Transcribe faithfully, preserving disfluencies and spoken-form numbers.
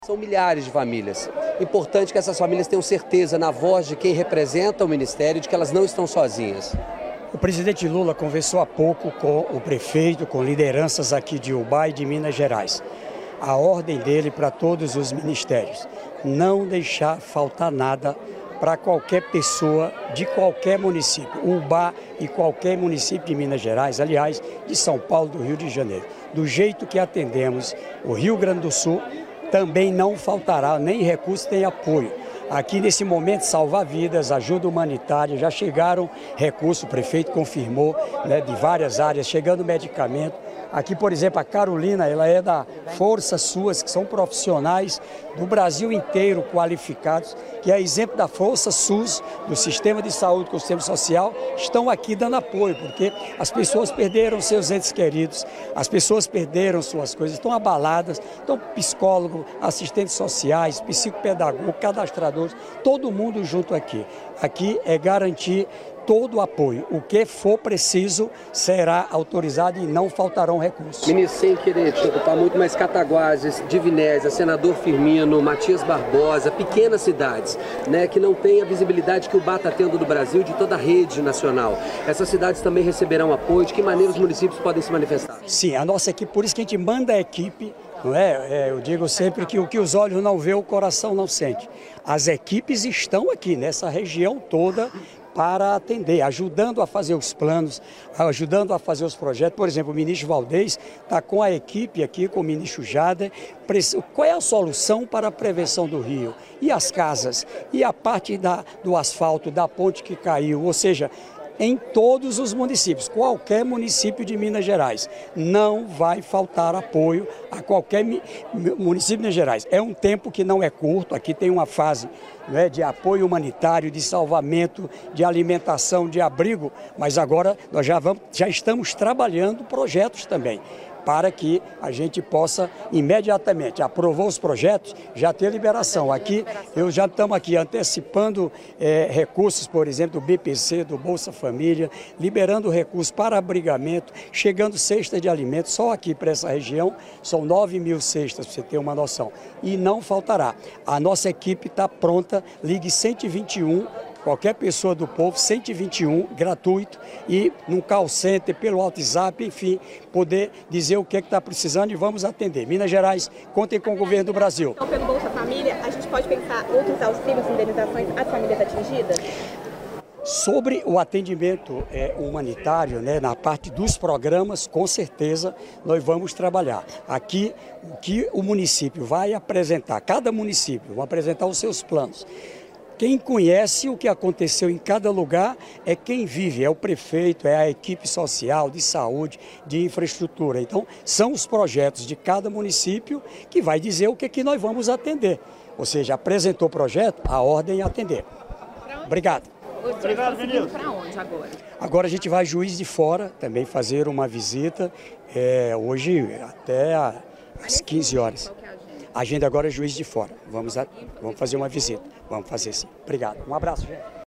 São milhares de famílias. Importante que essas famílias tenham certeza na voz de quem representa o Ministério de que elas não estão sozinhas. O presidente Lula conversou há pouco com o prefeito, com lideranças aqui de Ubá e de Minas Gerais. A ordem dele para todos os ministérios: não deixar faltar nada para qualquer pessoa de qualquer município, Ubá e qualquer município de Minas Gerais, aliás, de São Paulo, do Rio de Janeiro. Do jeito que atendemos o Rio Grande do Sul, também não faltará nem recurso nem apoio. Aqui nesse momento, salvar vidas, ajuda humanitária, já chegaram recursos, o prefeito confirmou, né, de várias áreas, chegando medicamento. Aqui, por exemplo, a Carolina, ela é da Força SUAS, que são profissionais do Brasil inteiro qualificados, que é exemplo da Força SUS, do Sistema de Saúde com o Sistema Social, estão aqui dando apoio, porque as pessoas perderam seus entes queridos, as pessoas perderam suas coisas, estão abaladas, então psicólogo, assistentes sociais, psicopedagogo, cadastradores, todo mundo junto aqui. Aqui é garantir todo o apoio. O que for preciso será autorizado e não faltarão recursos. Ministro, sem querer te ocupar muito, mas Cataguases, Divinésia, Senador Firmino, Matias Barbosa, pequenas cidades, né, que não têm a visibilidade que o Ubá está tendo do Brasil e de toda a rede nacional. Essas cidades também receberão apoio? De que maneira os municípios podem se manifestar? Sim, a nossa equipe, por isso que a gente manda a equipe, não é? É, eu digo sempre que o que os olhos não vê, o coração não sente. As equipes estão aqui nessa região toda para atender, ajudando a fazer os planos, ajudando a fazer os projetos. Por exemplo, o ministro Valdez está com a equipe aqui, com o ministro Jader. Qual é a solução para a prevenção do rio? E as casas? E a parte da, do asfalto, da ponte que caiu? Ou seja, em todos os municípios, qualquer município de Minas Gerais, não vai faltar apoio a qualquer município de Minas Gerais. É um tempo que não é curto, aqui tem uma fase, né, de apoio humanitário, de salvamento, de alimentação, de abrigo, mas agora nós já, vamos, já estamos trabalhando projetos também, para que a gente possa imediatamente, aprovou os projetos, já ter liberação. Aqui, eu já estamos aqui antecipando é, recursos, por exemplo, do B P C, do Bolsa Família, liberando recursos para abrigamento, chegando cestas de alimentos, só aqui para essa região, são nove mil cestas, para você ter uma noção. E não faltará. A nossa equipe está pronta, ligue cento e vinte e um, qualquer pessoa do povo, cento e vinte e um, gratuito, e num call center, pelo WhatsApp, enfim, poder dizer o que é que está precisando e vamos atender. Minas Gerais, contem com o governo do Brasil. Então, pelo Bolsa Família, a gente pode pensar outros auxílios, indenizações às famílias atingidas? Sobre o atendimento é, humanitário, né, na parte dos programas, com certeza nós vamos trabalhar. Aqui, o que o município vai apresentar, cada município vai apresentar os seus planos. Quem conhece o que aconteceu em cada lugar é quem vive, é o prefeito, é a equipe social, de saúde, de infraestrutura. Então, são os projetos de cada município que vai dizer o que, que nós vamos atender. Ou seja, apresentou o projeto, a ordem é atender. Obrigado. Obrigado, menino. Para onde agora? Agora a gente vai a Juiz de Fora também fazer uma visita, é, hoje até às quinze horas. A agenda agora é Juiz de Fora. Vamos, a, vamos fazer uma visita. Vamos fazer sim. Obrigado. Um abraço, gente.